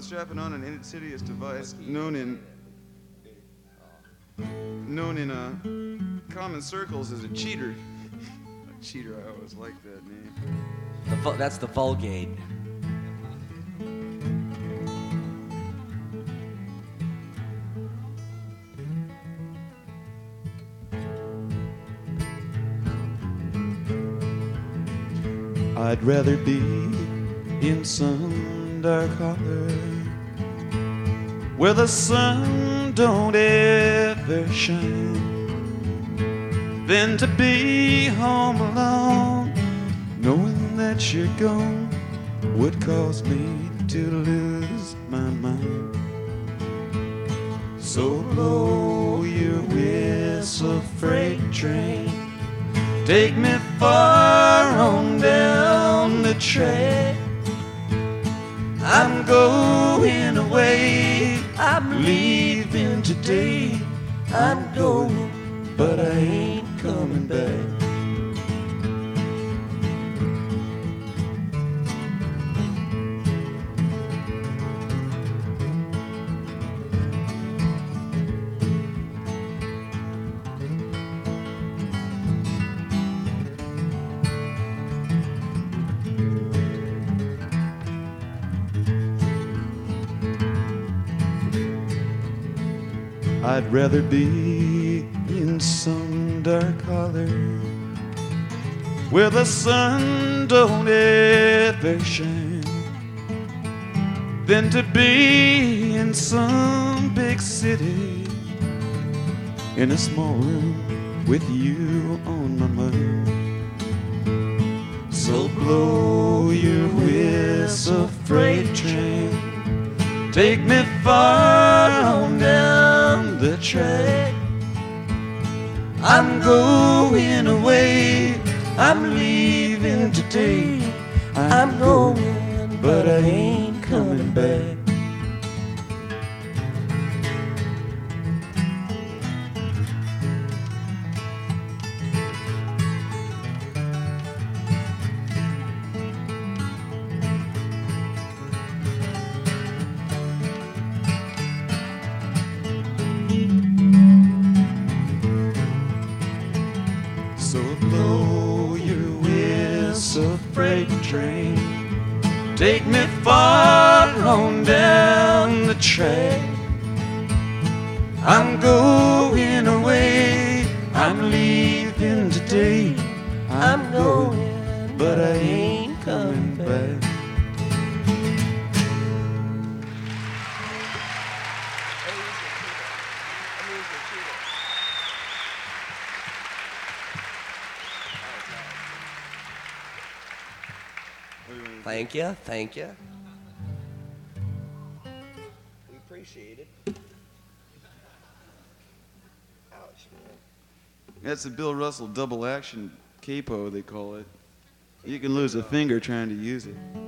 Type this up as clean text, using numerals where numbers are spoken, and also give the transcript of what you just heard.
and strapping on an insidious device known in common circles as a cheater. A cheater, I always liked that name. That's the Vulgate. I'd rather be in some dark holler where the sun don't ever shine than to be home alone, knowing that you're gone would cause me to lose my mind. So blow your whistle, freight train, take me far on down the track. I'm going away, I'm leaving today. I'm going, but I ain't coming back. I'd rather be in some dark holler where the sun don't ever shine than to be in some big city in a small room with you on my mind. So blow your whistle, freight train, take me far on down the track. I'm going away, I'm leaving today. I'm going, but I ain't coming back. So blow your whistle, freight train, take me far on down the track. I'm going away, I'm leaving today. I'm going, but I ain't coming back. Thank you, thank you. We appreciate it. Ouch, man. That's the Bill Russell double action capo, they call it. You can lose a finger trying to use it.